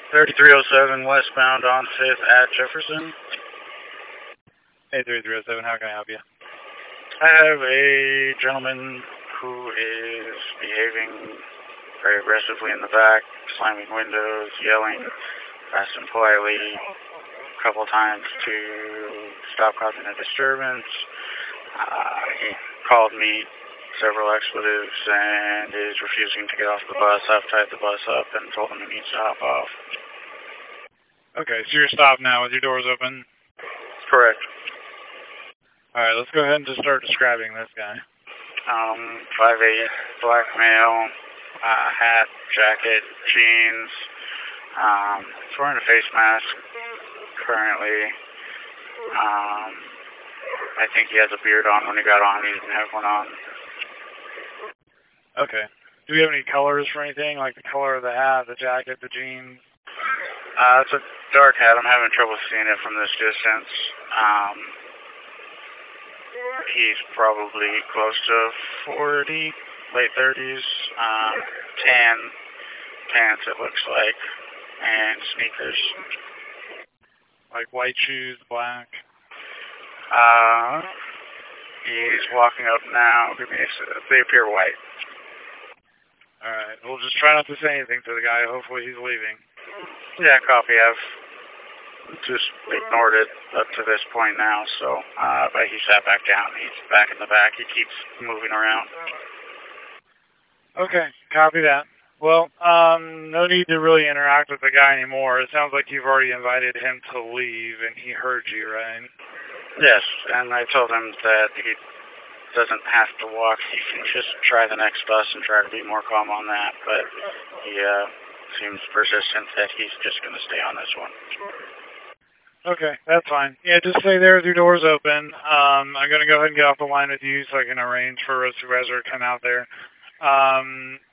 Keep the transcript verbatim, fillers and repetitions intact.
thirty-three oh seven westbound on fifth at Jefferson. Hey, thirty-three oh seven, how can I help you? I have a gentleman who is behaving very aggressively in the back, slamming windows, yelling fast and politely a couple times to stop causing a disturbance. Uh, he called me several expletives and is refusing to get off the bus. I've tied the bus up and told him he needs to hop off. Okay, so you're stopped now with your doors open? Correct. Alright, let's go ahead and just start describing this guy. Um, five eight, black male, uh, hat, jacket, jeans. Um, he's wearing a face mask currently. Um, I think he has a beard on when he got on. He didn't have one on. Okay. Do we have any colors for anything, like the color of the hat, the jacket, the jeans? Uh, it's a dark hat. I'm having trouble seeing it from this distance. Um, he's probably close to forty, late thirties. Um, tan pants, it looks like, and sneakers. Like white shoes, black? Uh, he's walking up now. Give me a, they appear white. Alright, we'll just try not to say anything to the guy. Hopefully he's leaving. Yeah, copy. I've just ignored it up to this point now, so, uh, but he sat back down. He's back in the back. He keeps moving around. Okay, copy that. Well, um, no need to really interact with the guy anymore. It sounds like you've already invited him to leave, and he heard you, right? Yes, and I told him that he doesn't have to walk. He can just try the next bus and try to be more calm on that, but he, uh, seems persistent that he's just going to stay on this one. Okay, that's fine. Yeah, just stay there with your doors open. Um, I'm going to go ahead and get off the line with you so I can arrange for a supervisor to come out there. Um,